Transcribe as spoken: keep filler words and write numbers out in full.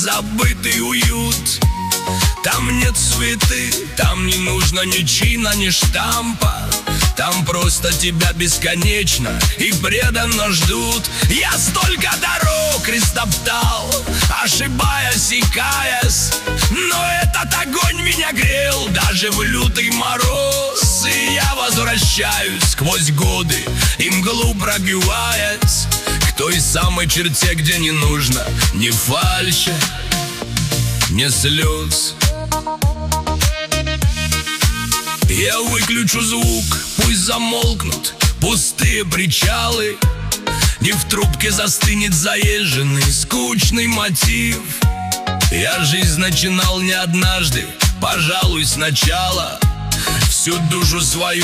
забытый уют. Там нет суеты, там не нужно ни чина, ни штампа. Там просто тебя бесконечно и преданно ждут. Я столько дорог истоптал, ошибаясь и каясь, но этот огонь меня грел даже в лютый мороз. И я возвращаюсь сквозь годы и мглу пробиваясь к той самой черте, где не нужно ни фальши, ни слез. Я выключу звук, пусть замолкнут пустые причалы. Не в трубке застынет заезженный скучный мотив. Я жизнь начинал не однажды, пожалуй, сначала. Всю душу свою